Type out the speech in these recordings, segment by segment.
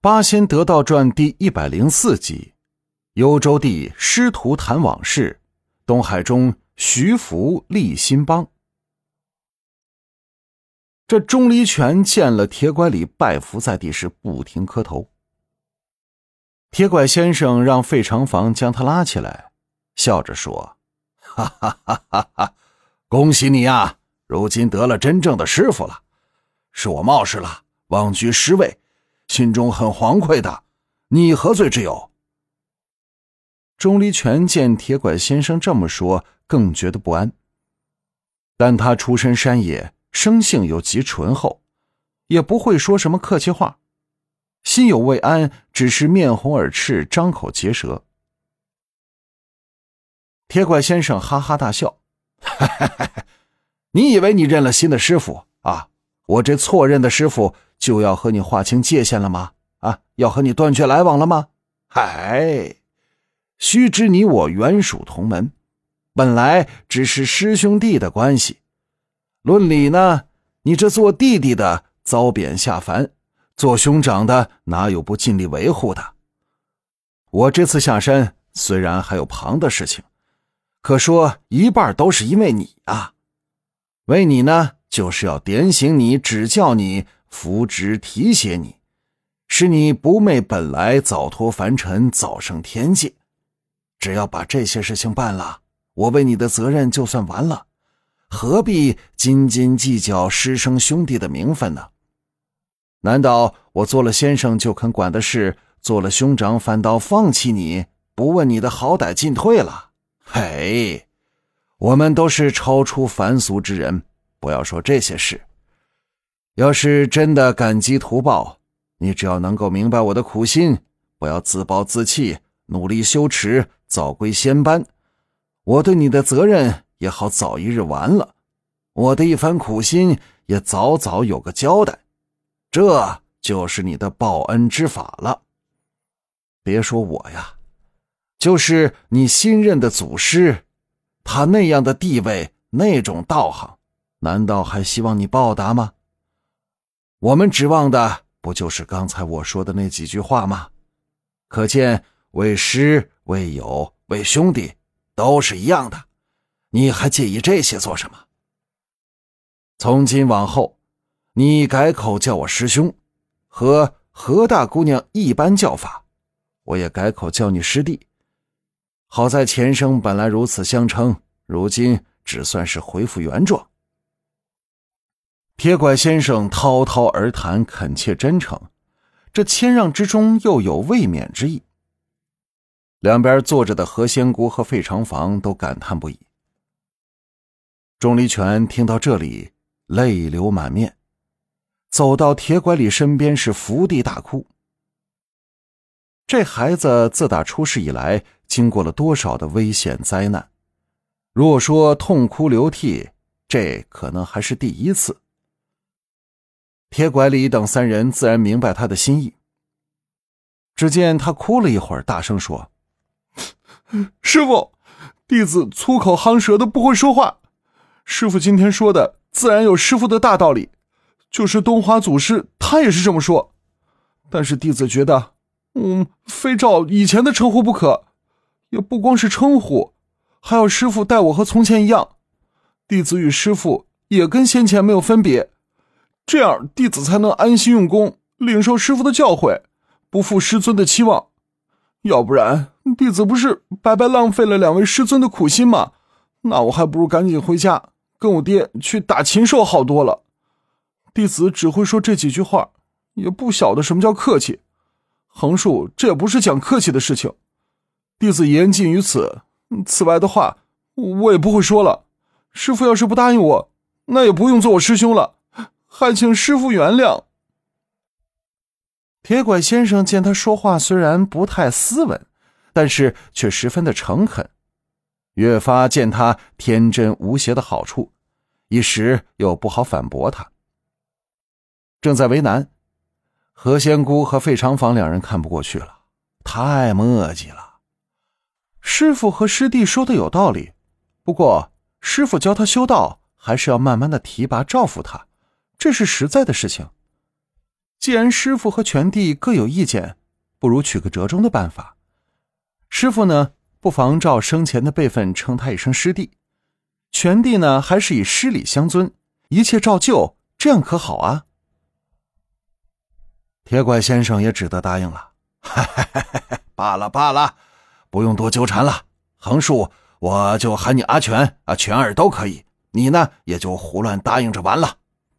八仙得道传第104集，幽州地师徒谈往事，东海中徐福立新邦。这钟离权见了铁拐李，拜伏在地时不停磕头。铁拐先生让费长房将他拉起来，笑着说：哈哈哈哈哈，恭喜你啊，如今得了真正的师傅了。是我冒失了，妄居师位，心中很惶愧的，你何罪之有？钟离权见铁拐先生这么说，更觉得不安。但他出身山野，生性又极醇厚，也不会说什么客气话，心有未安，只是面红耳赤，张口结舌。铁拐先生哈哈大笑：你以为你认了新的师傅啊？我这错认的师傅就要和你划清界限了吗？啊，要和你断绝来往了吗？嗨，须知你我原属同门，本来只是师兄弟的关系。论理呢，你这做弟弟的遭贬下凡，做兄长的哪有不尽力维护的？我这次下山虽然还有旁的事情，可说一半都是因为你啊。为你呢，就是要点醒你，指教你，扶植提携你，使你不昧本来，早脱凡尘，早生天界。只要把这些事情办了，我为你的责任就算完了，何必斤斤计较师生兄弟的名分呢？难道我做了先生就肯管的事，做了兄长反倒放弃你，不问你的好歹进退了？嘿，我们都是超出凡俗之人，不要说这些事。要是真的感激图报，你只要能够明白我的苦心，不要自暴自弃，努力修持，早归仙班，我对你的责任也好早一日完了，我的一番苦心也早早有个交代，这就是你的报恩之法了。别说我呀，就是你新任的祖师，他那样的地位，那种道行，难道还希望你报答吗？我们指望的不就是刚才我说的那几句话吗？可见为师、为友、为兄弟都是一样的，你还介意这些做什么？从今往后，你改口叫我师兄，和何大姑娘一般叫法，我也改口叫你师弟。好在前生本来如此相称，如今只算是恢复原状。铁拐先生滔滔而谈，恳切真诚，这谦让之中又有未免之意。两边坐着的何仙姑和费长房都感叹不已。钟离权听到这里，泪流满面，走到铁拐李身边是伏地大哭。这孩子自打出世以来，经过了多少的危险灾难，若说痛哭流涕，这可能还是第一次。铁拐李等三人自然明白他的心意。只见他哭了一会儿，大声说：师父，弟子粗口夯舌的，不会说话。师父今天说的自然有师父的大道理，就是东华祖师他也是这么说，但是弟子觉得非照以前的称呼不可，也不光是称呼，还要师父待我和从前一样，弟子与师父也跟先前没有分别，这样弟子才能安心用功，领受师父的教诲，不负师尊的期望。要不然弟子不是白白浪费了两位师尊的苦心吗？那我还不如赶紧回家跟我爹去打禽兽好多了。弟子只会说这几句话，也不晓得什么叫客气。横竖这也不是讲客气的事情，弟子言尽于此，此外的话我也不会说了。师父要是不答应我，那也不用做我师兄了，还请师父原谅。铁拐先生见他说话虽然不太斯文，但是却十分的诚恳，越发见他天真无邪的好处，一时又不好反驳他。正在为难，何仙姑和费长房两人看不过去了，太磨叽了。师父和师弟说的有道理，不过师父教他修道，还是要慢慢的提拔照拂他，这是实在的事情。 既然师父和全弟各有意见，不如取个折中的办法。师父呢，不妨照生前的辈分称他一声师弟，全弟呢，还是以师礼相尊，一切照旧，这样可好啊？ 铁拐先生也只得答应了。罢了罢了，不用多纠缠了。横竖我就喊你阿全啊，全儿都可以，你呢也就胡乱答应着完了。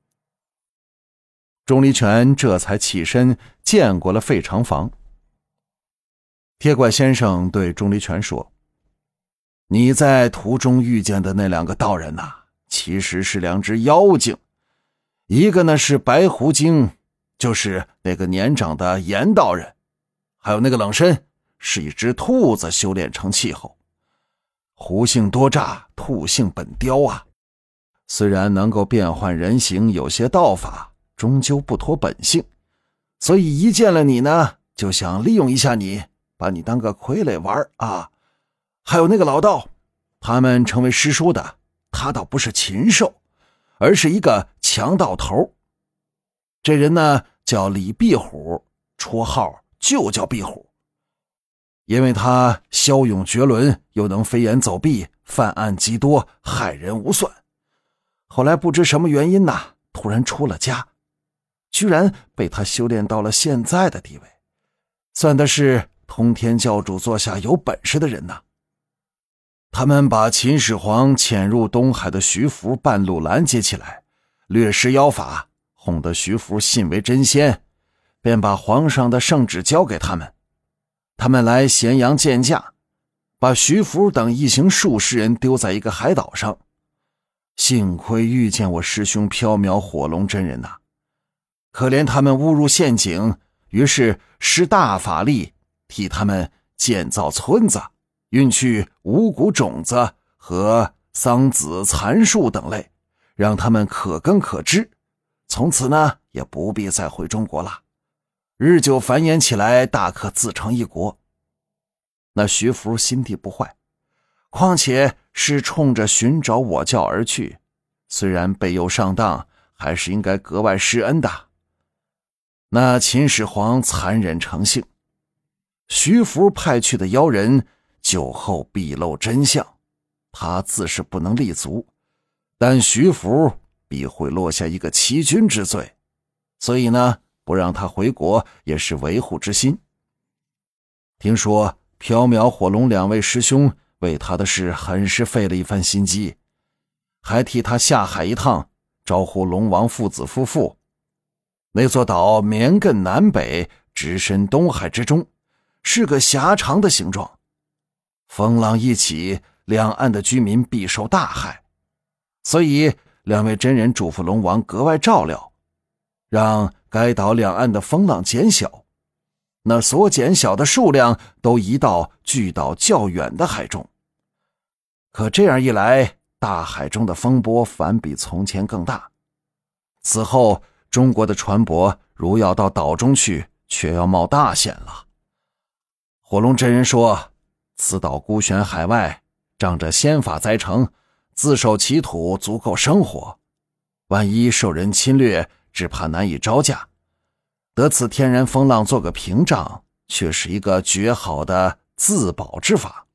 钟离权这才起身见过了费长房。 铁拐先生对钟离权说：你在途中遇见的那两个道人呐，其实是两只妖精，一个呢是白狐精，就是那个年长的严道人，还有那个冷身是一只兔子修炼成气候。狐性多诈，兔性本刁啊，虽然能够变换人形，有些道法，终究不脱本性，所以一见了你呢，就想利用一下你，把你当个傀儡玩啊。还有那个老道，他们成为师叔的，他倒不是禽兽，而是一个强盗头。这人呢叫李壁虎，绰号就叫壁虎。因为他骁勇绝伦，又能飞檐走壁，犯案极多，害人无算。后来不知什么原因呐，突然出了家，居然被他修炼到了现在的地位，算的是通天教主座下有本事的人呐。他们把秦始皇潜入东海的徐福半路拦截起来，略施妖法，哄得徐福信为真仙，便把皇上的圣旨交给他们。他们来咸阳见驾，把徐福等一行数十人丢在一个海岛上。幸亏遇见我师兄缥缈火龙真人呐，可怜他们误入陷阱，于是施大法力替他们建造村子，运去五谷种子和桑梓蚕树等类，让他们可耕可织，从此呢也不必再回中国了，日久繁衍起来，大可自成一国。那徐福心地不坏，况且是冲着寻找我教而去，虽然被诱上当，还是应该格外施恩的。那秦始皇残忍成性，徐福派去的妖人酒后必露真相，他自是不能立足，但徐福必会落下一个欺君之罪，所以呢不让他回国也是维护之心。听说缥缈火龙两位师兄为他的事很是费了一番心机，还替他下海一趟，招呼龙王父子夫妇。那座岛绵亘南北，直伸东海之中，是个狭长的形状，风浪一起，两岸的居民必受大害，所以两位真人嘱咐龙王格外照料，让该岛两岸的风浪减小，那所减小的数量都移到距岛较远的海中。可这样一来，大海中的风波反比从前更大。此后中国的船舶如要到岛中去，却要冒大险了。火龙真人说，此岛孤悬海外，仗着仙法栽成，自守其土，足够生活，万一受人侵略，只怕难以招架。得此天然风浪做个屏障，却是一个绝好的自保之法。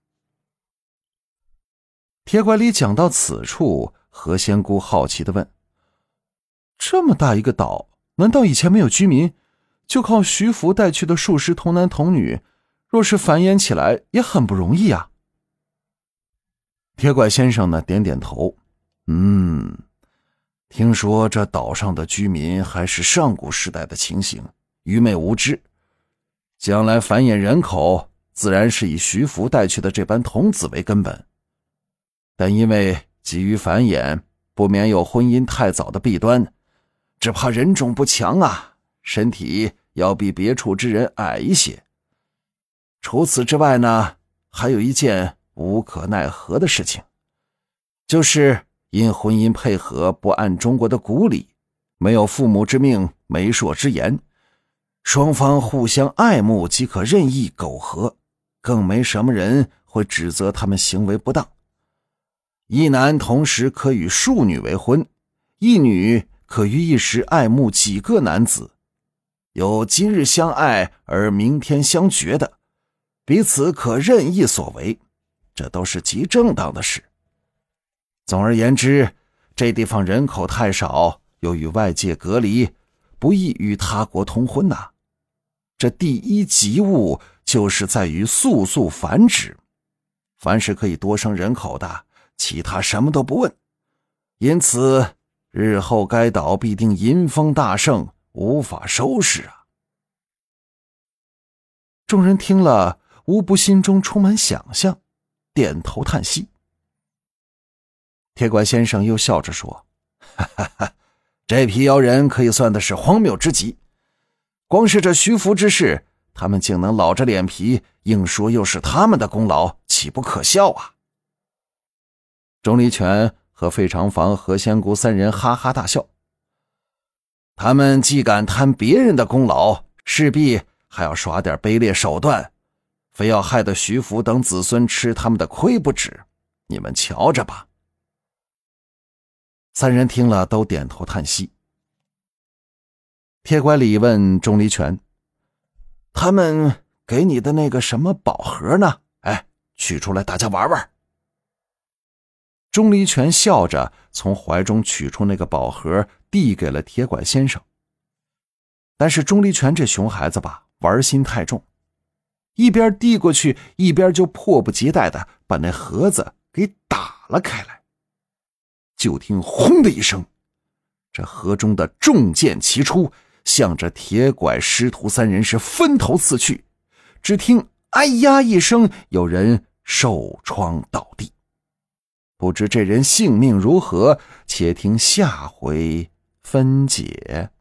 铁拐李讲到此处，何仙姑好奇地问，这么大一个岛，难道以前没有居民？就靠徐福带去的数十童男童女，若是繁衍起来也很不容易啊。 铁拐先生呢点点头，听说这岛上的居民还是上古时代的情形，愚昧无知，将来繁衍人口自然是以徐福带去的这般童子为根本，但因为急于繁衍，不免有婚姻太早的弊端，只怕人种不强啊，身体要比别处之人矮一些。除此之外呢，还有一件无可奈何的事情，就是因婚姻配合不按中国的古礼，没有父母之命，媒妁之言，双方互相爱慕即可任意苟合，更没什么人会指责他们行为不当。一男同时可与数女为婚，一女可于一时爱慕几个男子， 有今日相爱而明天相绝的，彼此可任意所为，这都是极正当的事。总而言之，这地方人口太少，又与外界隔离，不易与他国通婚呐。这第一急务就是在于速速繁殖，凡是可以多生人口的，其他什么都不问。因此日后该岛必定淫风大盛，无法收拾啊。 众人听了，无不心中充满想象，点头叹息。 铁拐先生又笑着说，哈哈哈，这批妖人可以算的是荒谬之极，光是这徐福之事，他们竟能老着脸皮硬说又是他们的功劳，岂不可笑啊。 钟离权和费长房、何仙姑三人哈哈大笑。 他们既敢贪别人的功劳，势必还要耍点卑劣手段，非要害得徐福等子孙吃他们的亏不止，你们瞧着吧。 三人听了都点头叹息。铁拐李问钟离权， 他们给你的那个什么宝盒呢？取出来大家玩玩。 钟离权笑着从怀中取出那个宝盒，递给了铁拐先生。但是钟离权这熊孩子吧，玩心太重，一边递过去，一边就迫不及待地把那盒子给打了开来。就听轰的一声，这盒中的重剑齐出，向着铁拐师徒三人是分头刺去。只听哎呀一声，有人受创倒地。不知这人性命如何，且听下回分解。